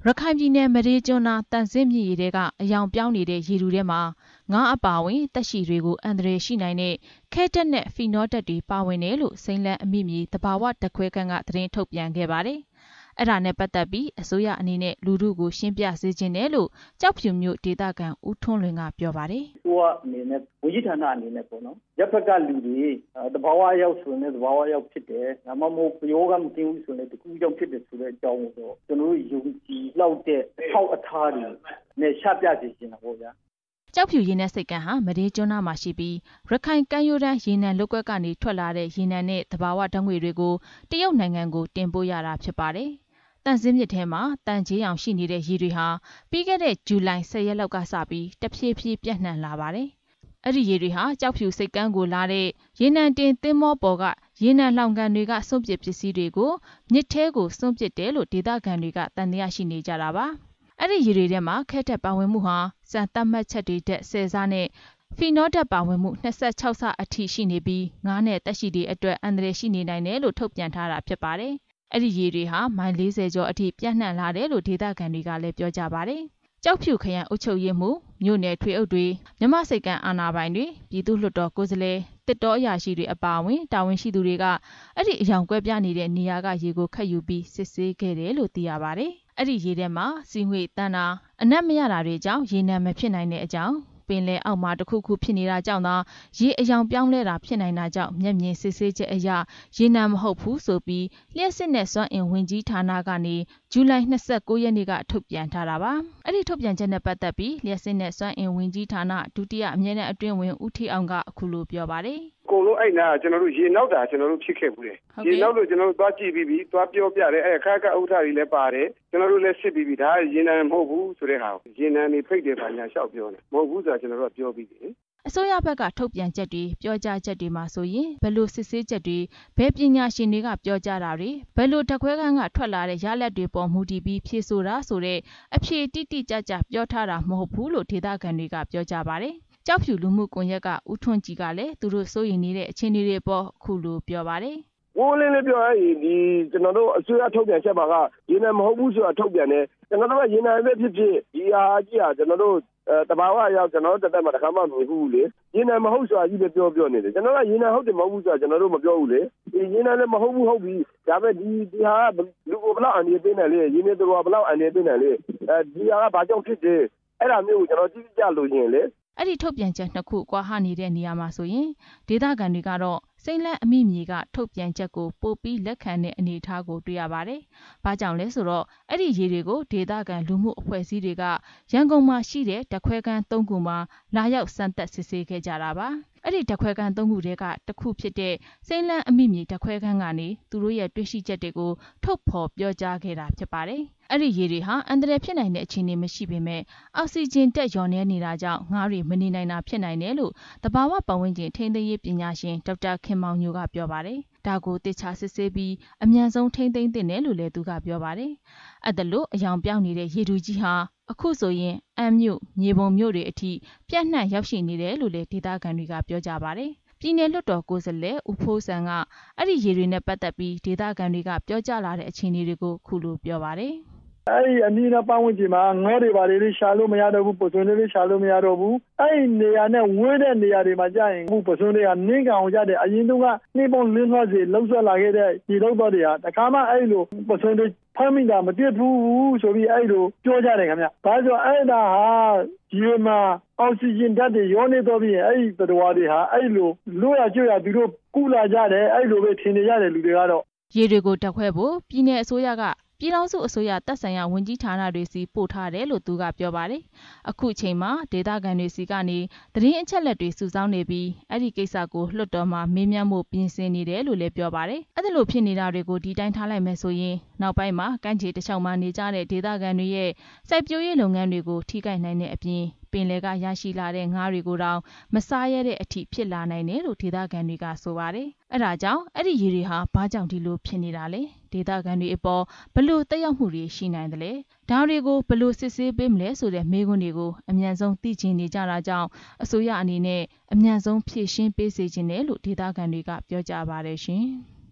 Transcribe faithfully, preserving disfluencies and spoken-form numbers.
ရခိုင်ပြည်နယ်မဒေးကျွန်းနာတန်ဆင်းမြစ်ရေထဲကအယောင်ပြောင်းနေတဲ့ရေတူထဲမှာငါးအပါဝင်တက်ရှိတွေကိုအန္တရာယ်ရှိနိုင်တဲ့ခဲတက်နဲ့ဖီနောတက်တွေပါဝင်တယ်လို့စိမ်းလန်းအမိမြေတဘာဝတခွဲခန်းကသတင်းထုတ်ပြန်ခဲ့ပါတယ်။အဲ့ဒါနဲ့ပတ်သက်ပြီးအစိုးရအနေနဲ့လူထုကိုရှင်းပြစေချင်တယ်လို့ကြောက်ဖြူမြို့ဒေသခံဦးထွန်းလွင်ကပြောပါတယ်။ဟိုကအနေနဲ့ဝကြီးဌာနအနေနဲ့ပေါ့နော်။ရပ်ဖက်ကလူတွေတဘာဝရောက်ဆိုရင်တဘာဝရောက်ဖြစ်တယ်။ဒါမှမဟုတ်ပယောဂမကင်းဘူးဆိုရင်တကူကြောင့်ဖြစ်တယ်ဆိုတဲ့အကြောင်းကိုကျွန်တော်တို့ယုံကြည်လောက်တဲ့အထောက်အထားတွေနဲ့ရှပြစေချင်တာပေါ့ဗျာ။ကြောက်ဖြူရေနက်စိတ်ကမ်းဟာမဒေးကျွန်းနာမှာရှိပြီးရခိုင်ကမ်းရိုးတန်းရေနံလုပ်ကွက်ကနေထွက်လာတဲ့ရေနံနဲ့သဘာဝဓာတ်ငွေတွေကိုတရုတ်နိုင်ငံကိုတင်ပို့ရတာဖြစ်ပါတယ်။တန်ဆင်းမြစ်ထဲမှာတန်ကြေးအောင်ရှိနေတဲ့ရေတွေဟာပြီးခဲ့တဲ့ဇူလိုင်ဆယ်ရက်လောက်ကစပြီးတဖြည်းဖြည်းပြန့်နှံ့လာပါတယ်။အဲ့ဒီရေတွေဟာကြောက်ဖြူစိတ်ကမ်းကိုလာတဲ့ရေနံတင်သင်္ဘောပေါ်ကရေနံလောင်ကန်တွေကစွန့်ပစ်ပစ္စည်းတွေကိုမြစ်ထဲကိုစွန့်ပစ်တယ်လို့ဒေသခံတွေကတန်တရားရှိနေကြတာပါ။အဲ့ဒီရေတွေထဲမှာခဲတက်ပါဝင်မှုဟာစံသတ်မှတ်ချက်တွေတက်ဆယ်စားနဲ့ဖီနောတက်ပါဝင်မှုနှစ်ဆ၆ဆအထိရှိနေပြီးငါးနဲ့တက်ရှိတွေအတွက်အန္တရာယ်ရှိနေနိုင်တယ်လို့ထုတ်ပြန်ထားတာဖြစ်ပါတယ်။အဲ့ဒီရေတွေဟာမိုင်လေးဆယ်ကျော်အထိပြန့်နှံ့လာတယ်လို့ဒေသခံတွေကလည်းပြောကြပါတယ်။ကြောက်ဖြူခရိုင်အုပ်ချုပ်ရေးမှူးမြို့နယ်ထွေအုပ်တွေမြမစိတ်ကမ်းအာဏာပိုင်တွေပြည်သူ့လွှတ်တော်ကိုယ်စားလှယ်တစ်တော်အရာရှိတွေအပါအဝင်တာဝန်ရှိသူတွေကအဲ့ဒီအယောင်ကွဲပြားနေတဲ့နေရာကရေကိုခတ်ယူပြီးစစ်ဆေးခဲ့တယ်လို့သိရပါတယ်။အဲ့ဒီရေထဲမှာစီငွေတန်းတာအနက်မရတာတွေကြောင့်ရေနံမဖြစ်နိုင်တဲ့အကြောင်းပင်လယ်အောက်မှာတစ်ခုခုဖြစ်နေတာကြောင့်သာရေအယောင်ပြောင်းလဲတာဖြစ်နိုင်တာကြောင့်မျက်မြင်စစ်ဆေးချက်အရရေနံမဟုတ်ဘူးဆိုပြီးလျှက်စစ်နဲ့စွမ်းအင်ဝင်ကြီးဌာနကနေဇူလိုင်၂၉ရက်နေ့ကထုတ်ပြန်ထားတာပါအဲ့ဒီထုတ်ပြန်ချက်နဲ့ပတ်သက်ပြီးလျှက်စစ်နဲ့စွမ်းအင်ဝင်ကြီးဌာနဒုတိယအမြဲတမ်းအတွင်းဝင်ဦးထေးအောင်ကအခုလိုပြောပါတယ်အကုန်လုံးအဲ့နာကျွန်တော်တို့ရေနောက်တာကျွန်တော်တို့ဖြစ်ခဲ့ဘူးလေရေနောက်လို့ကျွန်တော်တို့သွားကြည့်ပြီးပြီးသွားပြောပြတယ်အဲ့ခါကဥထာတွေလည်းပါတယ်ကျွန်တော်တို့လည်းစစ်ပြီးပြီးဒါရေနံမဟုတ်ဘူးဆိုတဲ့ဟာရေနံနေဖိတ်တယ်ပါညာလျှောက်ပြောတယ်မဟုတ်ဘူးဆိုတာကျွန်တော်တို့ကပြောပြီးတယ်အစိုးရဘက်ကထုတ်ပြန်ချက်တွေပြောကြားချက်တွေမှာဆိုရင်ဘယ်လိုစစ်ဆေးချက်တွေဘယ်ပညာရှင်တွေကပြောကြားတာတွေဘယ်လိုတခွဲခန်းကထွက်လာတဲ့ရလဒ်တွေပေါ်မူတည်ပြီးဖြေဆိုတာဆိုတဲ့အဖြေတိတိကျကျပြောထားတာမဟုတ်ဘူးလို့ဒေသခံတွေကပြောကြပါတယ်ကြောက်ဖြူလူမှုကွန်ရက်ကဦးထွန်းကြည်ကလည်းသူတို့စိုးရိမ်နေတဲ့အခြေအနေတွေပေါ်အခုလိုပြောပါတယ်ဝိုးလေးလေးပြောရရင်ဒီကျွန်တော်တို့အစိုးရထုတ်ပြန်ချက်ပါကရေနံမဟုတ်ဘူးဆိုတာထုတ်ပြန်တယ်ကျွန်တော်တို့ကရေနံပဲဖြစ်ဖြစ်ဒီဟာကြီးဟာကျွန်တော်တို့တဘာဝရောက်ကျွန်တော်တို့တက်တက်မှာတစ်ခါမှမမြင်ဘူးလေရေနံမဟုတ်ဆိုတာကြီးပဲပြောပြောနေတယ်ကျွန်တော်ကရေနံဟုတ်တယ်မဟုတ်ဘူးဆိုတာကျွန်တော်တို့မပြောဘူးလေဒီရေနံလည်းမဟုတ်ဘူးဟုတ်ပြီဒါပေမဲ့ဒီဒီဟာလူကိုဘလောက်အနေပေးနေလေရေနံတို့ဘလောက်အနေပေးနေလေအဲဒီဟာကဘာကြောင့်ဖြစ်တယ်အဲ့ဒါမျိုးကိုကျွန်တော်ကြည့်ကြလို့ရင်လေအဲ့ဒီထုတ်ပြန်ချက်နှစ်ခုကွာဟနေတဲ့နေရာမှာဆိုရင်ဒေသခံတွေကတော့စိမ့်လန့်အမိမြေကထုတ်ပြန်ချက်ကိုပို့ပြီးလက်ခံတဲ့အနေအထားကိုတွေ့ရပါတယ်။ဘာကြောင့်လဲဆိုတော့အဲ့ဒီရေတွေကိုဒေသခံလူမှုအဖွဲ့အစည်းတွေကရန်ကုန်မှာရှိတဲ့တခွဲခန်းသုံးခုမှာလာရောက်စမ်းသပ်စစ်ဆေးခဲ့ကြတာပါ။အဲ့ဒီတခွဲခန်းသုံးခုတွေကတစ်ခုဖြစ်တဲ့စိမ့်လန့်အမိမြေတခွဲခန်းကနေသူတို့ရဲ့တွေ့ရှိချက်တွေကိုထုတ်ဖော်ပြောကြားခဲ့တာဖြစ်ပါတယ်။အဲ့ဒီရေတွေဟာအန္တရာယ်ဖြစ်နိုင်တဲ့အခြေအနေမရှိပေမဲ့အောက်ဆီဂျင်တက်လျော့နေနေတာကြောင့်ငါးတွေမနေနိုင်တာဖြစ်နိုင်တယ်လို့တဘာဝပတ်ဝန်းကျင်ထိန်းသိမ်းရေးပညာရှင်ဒေါက်တာခင်မောင်ညိုကပြောပါတယ်။ဒါကိုတေချာစစ်ဆေးပြီးအမြန်ဆုံးထိန်းသိမ်းသင့်တယ်လို့လည်းသူကပြောပါတယ်။အဲ့ဒါလို့အယောင်ပြောင်းနေတဲ့ရေတူကြီးဟာအခုဆိုရင်အမ်းမြို့မြေပုံမြို့တွေအထိပြန့်နှံ့ရောက်ရှိနေတယ်လို့လည်းဒေသခံတွေကပြောကြပါတယ်။ပြည်နယ်လွှတ်တော်ကိုယ်စားလှယ်ဦးဖိုးစံကအဲ့ဒီရေတွေနဲ့ပတ်သက်ပြီးဒေသခံတွေကပြောကြလာတဲ့အခြေအနေတွေကိုခုလိုပြောပါတယ်။အဲ့ဒီအမီနာပတ်ဝန်းကျင်မှာငါးတွေပါလေရှာလို့မရတော့ဘူးပစွန်တွေရှာလို့မရတော့ဘူးအဲ့ဒီနေရာနဲ့ဝေးတဲ့နေရာတွေမှာကြာရင်ပစွန်တွေကနင်းကောင်ကြတဲ့အရင်တုန်းကနှိမ့်ပုံလင်းသွားစီလှုပ်ဆွဲလာခဲ့တဲ့ဒီလောက်တော့တွေကတခါမှအဲ့လိုပစွန်တွေဖမ်းမိတာမတွေ့ဘူးဆိုပြီးအဲ့လိုပြောကြတယ်ခင်ဗျ။ဒါဆိုအဲ့ဒါဟာဒီမှာအောက်ဆီဂျင်ဓာတ်တွေရောနေတော့ပြီးအဲ့ဒီသတ္တဝါတွေဟာအဲ့လိုလို့ရကြွရသူတို့ကုလာကြတယ်အဲ့လိုပဲထင်နေရတယ်လူတွေကတော့ရေတွေကိုတက်ခွဲဖို့ပြည်내အစိုးရကပြည်ထောင်စုအစိုးရတပ်ဆိုင်ရာဝန်ကြီးဌာနတွေစီပို့ထားတယ်လို့သူကပြောပါတယ်။အခုချိန်မှာဒေသခံတွေစီကနေသတင်းအချက်အလက်တွေစုဆောင်းနေပြီးအဲ့ဒီကိစ္စကိုလွှတ်တော်မှာမေးမြန်းမှုပြင်ဆင်နေတယ်လို့လည်းပြောပါတယ်။အဲ့ဒါလိုဖြစ်နေတာတွေကိုဒီတိုင်းထားလိုက်မယ်ဆိုရင်နောက်ပိုင်းမှာကန့်ချေတစ်ချောင်းမှနေကြတဲ့ဒေသခံတွေရဲ့စိုက်ပျိုးရေးလုပ်ငန်းတွေကိုထိခိုက်နိုင်တဲ့အပြင်ပင်လယ်ကရရှိလာတဲ့ငါးတွေကိုတောင်မစားရတဲ့အထိဖြစ်လာနိုင်တယ်လို့ဒေသခံတွေကဆိုပါတယ်။အဲ့ဒါကြောင့်အဲ့ဒီရေတွေဟာဘာကြောင့်ဒီလိုဖြစ်နေတာလဲ။ဒေသခံတွေအပေါ်ဘလို့တက်ရောက်မှုတွေရှိနိုင်တယ်လဲ။ဒါတွေကိုဘလို့စစ်ဆေးပေးမလဲဆိုတဲ့မေးခွန်းတွေကိုအမြန်ဆုံးသိချင်နေကြတာကြောင့်အစိုးရအနေနဲ့အမြန်ဆုံးဖြေရှင်းပေးစေချင်တယ်လို့ဒေသခံတွေကပြောကြပါတယ်ရှင်။